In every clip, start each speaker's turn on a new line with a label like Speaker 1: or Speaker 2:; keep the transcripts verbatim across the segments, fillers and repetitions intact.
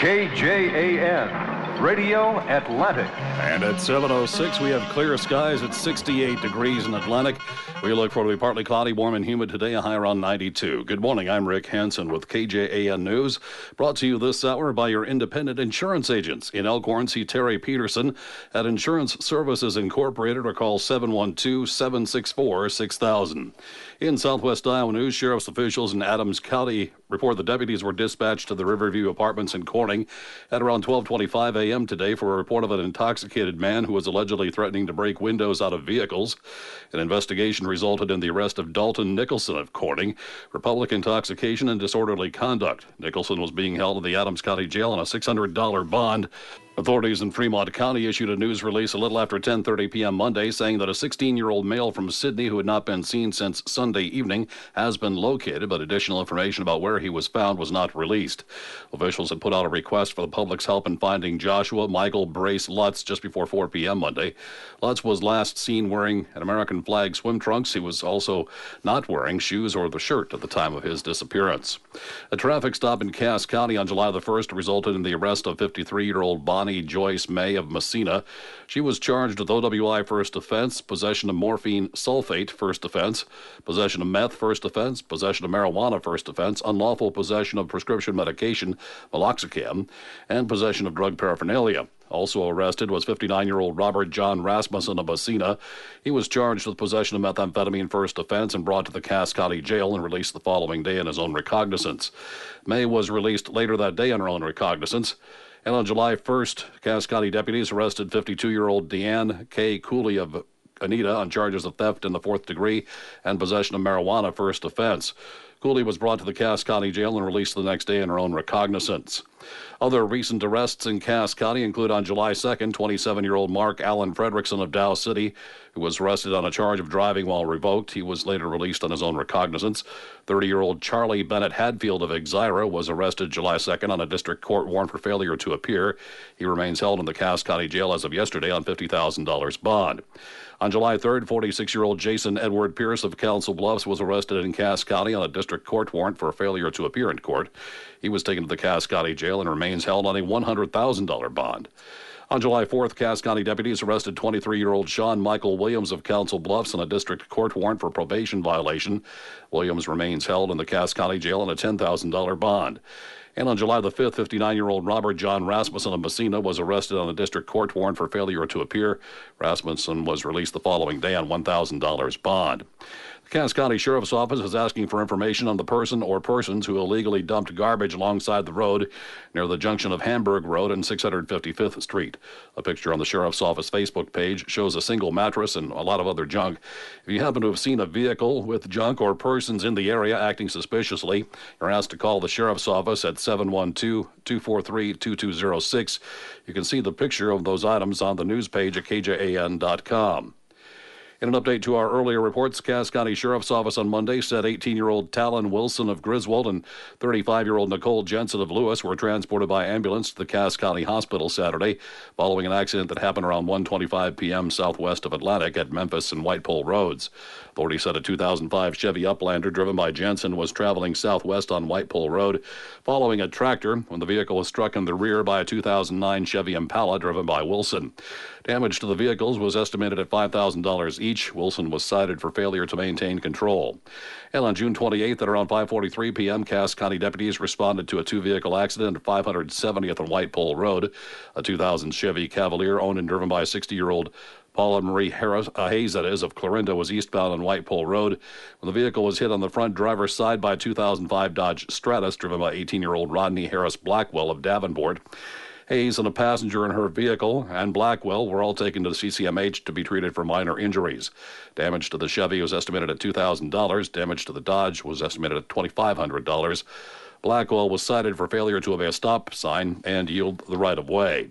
Speaker 1: K J A N, Radio Atlantic.
Speaker 2: And at seven oh six, we have clear skies at sixty-eight degrees in Atlantic. We look for it to be partly cloudy, warm and humid today, a high around ninety-two. Good morning, I'm Rick Hansen with K J A N News, brought to you this hour by your independent insurance agents. In Elkhorn, see Terry Peterson at Insurance Services Incorporated or call seven one two, seven six four, six thousand. In Southwest Iowa News, sheriff's officials in Adams County report the deputies were dispatched to the Riverview Apartments in Corning at around twelve twenty-five a.m. today for a report of an intoxicated man who was allegedly threatening to break windows out of vehicles. An investigation resulted in the arrest of Dalton Nicholson of Corning for public intoxication and disorderly conduct. Nicholson was being held in the Adams County Jail on a six hundred dollars bond. Authorities in Fremont County issued a news release a little after ten thirty p.m. Monday saying that a sixteen-year-old male from Sydney who had not been seen since Sunday evening has been located, but additional information about where he was found was not released. Officials had put out a request for the public's help in finding Joshua Michael Brace Lutz just before four p.m. Monday. Lutz was last seen wearing an American flag swim trunks. He was also not wearing shoes or the shirt at the time of his disappearance. A traffic stop in Cass County on July the first resulted in the arrest of fifty-three-year-old Bonnie Joyce May of Messina. She was charged with O W I first offense, possession of morphine sulfate first offense, possession of meth first offense, possession of marijuana first offense, unlawful possession of prescription medication, meloxicam, and possession of drug paraphernalia. Also arrested was fifty-nine-year-old Robert John Rasmussen of Messina. He was charged with possession of methamphetamine first offense and brought to the Cass County Jail and released the following day on his own recognizance. May was released later that day on her own recognizance. And on July first, Cass County deputies arrested fifty-two-year-old Deanne K. Cooley of Anita on charges of theft in the fourth degree and possession of marijuana first offense. Cooley was brought to the Cass County Jail and released the next day in her own recognizance. Other recent arrests in Cass County include on July second, twenty-seven-year-old Mark Allen Fredrickson of Dow City, who was arrested on a charge of driving while revoked. He was later released on his own recognizance. thirty-year-old Charlie Bennett Hadfield of Exira was arrested July second on a district court warrant for failure to appear. He remains held in the Cass County Jail as of yesterday on fifty thousand dollars bond. On July third, forty-six-year-old Jason Edward Pierce of Council Bluffs was arrested in Cass County on a district court warrant for failure to appear in court. He was taken to the Cass County Jail and remains held on a one hundred thousand dollars bond. On July fourth, Cass County deputies arrested twenty-three-year-old Sean Michael Williams of Council Bluffs on a district court warrant for probation violation. Williams remains held in the Cass County Jail on a ten thousand dollars bond. And on July the fifth, fifty-nine-year-old Robert John Rasmussen of Messina was arrested on a district court warrant for failure to appear. Rasmussen was released the following day on one thousand dollars bond. The Cass County Sheriff's Office is asking for information on the person or persons who illegally dumped garbage alongside the road near the junction of Hamburg Road and six hundred fifty-fifth Street. A picture on the Sheriff's Office Facebook page shows a single mattress and a lot of other junk. If you happen to have seen a vehicle with junk or persons in the area acting suspiciously, you're asked to call the Sheriff's Office at seven one two, two four three, two two zero six. You can see the picture of those items on the news page at K J A N dot com. In an update to our earlier reports, Cass County Sheriff's Office on Monday said eighteen-year-old Talon Wilson of Griswold and thirty-five-year-old Nicole Jensen of Lewis were transported by ambulance to the Cass County Hospital Saturday following an accident that happened around one twenty-five p.m. southwest of Atlantic at Memphis and White Pole Roads. Authorities said a two thousand five Chevy Uplander driven by Jensen was traveling southwest on White Pole Road following a tractor when the vehicle was struck in the rear by a two thousand nine Chevy Impala driven by Wilson. Damage to the vehicles was estimated at five thousand dollars each. Wilson was cited for failure to maintain control. And on June twenty-eighth at around five forty-three p.m., Cass County deputies responded to a two-vehicle accident at five hundred seventieth and White Pole Road. A two thousand Chevy Cavalier owned and driven by sixty-year-old Paula Marie Harris, uh, Hayes, that is, of Clarinda, was eastbound on White Pole Road when the vehicle was hit on the front driver's side by a two thousand five Dodge Stratus driven by eighteen-year-old Rodney Harris Blackwell of Davenport. Hayes and a passenger in her vehicle and Blackwell were all taken to the C C M H to be treated for minor injuries. Damage to the Chevy was estimated at two thousand dollars. Damage to the Dodge was estimated at two thousand five hundred dollars. Blackwell was cited for failure to obey a stop sign and yield the right-of-way.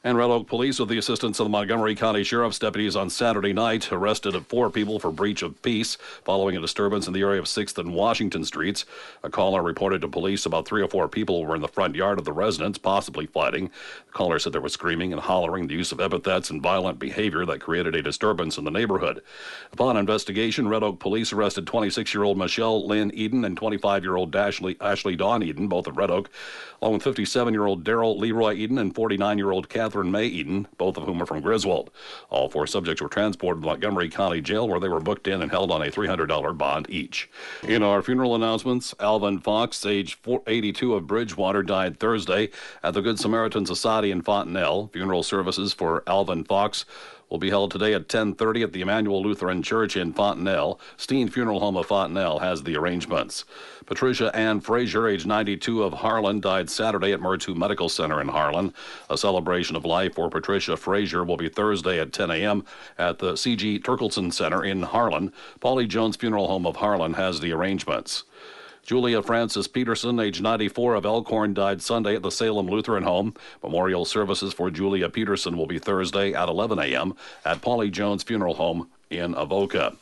Speaker 2: And Red Oak Police, with the assistance of the Montgomery County Sheriff's deputies on Saturday night, arrested four people for breach of peace following a disturbance in the area of sixth and Washington Streets. A caller reported to police about three or four people were in the front yard of the residence, possibly fighting. The caller said there was screaming and hollering, the use of epithets, and violent behavior that created a disturbance in the neighborhood. Upon investigation, Red Oak Police arrested twenty-six-year-old Michelle Lynn Eden and twenty-five-year-old Ashley, Ashley Dawn Eden, both of Red Oak, along with fifty-seven-year-old Daryl Leroy Eden and forty-nine-year-old Catherine May Eden, both of whom are from Griswold. All four subjects were transported to Montgomery County Jail, where they were booked in and held on a three hundred dollars bond each. In our funeral announcements, Alvin Fox, age eighty-two, of Bridgewater, died Thursday at the Good Samaritan Society in Fontenelle. Funeral services for Alvin Fox will be held today at ten thirty at the Emmanuel Lutheran Church in Fontenelle. Steen Funeral Home of Fontenelle has the arrangements. Patricia Ann Frazier, age ninety-two, of Harlan, died Saturday at Murtu Medical Center in Harlan. A celebration of life for Patricia Frazier will be Thursday at ten a.m. at the C G Turkelson Center in Harlan. Paulie Jones Funeral Home of Harlan has the arrangements. Julia Frances Peterson, age ninety-four, of Elkhorn, died Sunday at the Salem Lutheran Home. Memorial services for Julia Peterson will be Thursday at eleven a.m. at Paulie Jones Funeral Home in Avoca.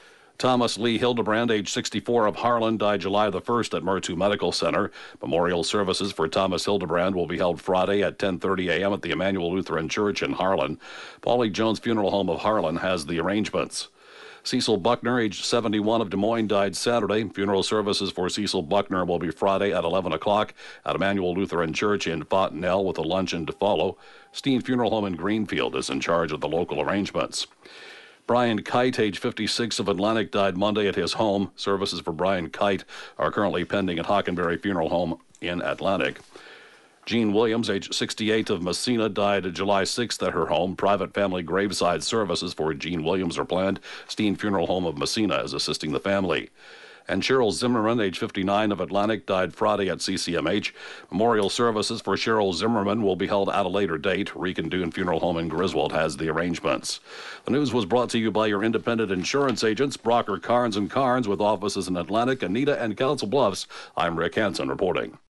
Speaker 2: Thomas Lee Hildebrand, age sixty-four, of Harlan, died July the first at Murtu Medical Center. Memorial services for Thomas Hildebrand will be held Friday at ten thirty a.m. at the Emmanuel Lutheran Church in Harlan. Paulie Jones Funeral Home of Harlan has the arrangements. Cecil Buckner, age seventy-one, of Des Moines, died Saturday. Funeral services for Cecil Buckner will be Friday at eleven o'clock at Emmanuel Lutheran Church in Fontenelle, with a luncheon to follow. Steen Funeral Home in Greenfield is in charge of the local arrangements. Brian Kite, age fifty-six, of Atlantic, died Monday at his home. Services for Brian Kite are currently pending at Hockenberry Funeral Home in Atlantic. Jean Williams, age sixty-eight, of Messina, died July sixth at her home. Private family graveside services for Jean Williams are planned. Steen Funeral Home of Messina is assisting the family. And Cheryl Zimmerman, age fifty-nine, of Atlantic, died Friday at C C M H. Memorial services for Cheryl Zimmerman will be held at a later date. Rican Dune Funeral Home in Griswold has the arrangements. The news was brought to you by your independent insurance agents, Brocker, Carnes and Carnes, with offices in Atlantic, Anita, and Council Bluffs. I'm Rick Hansen reporting.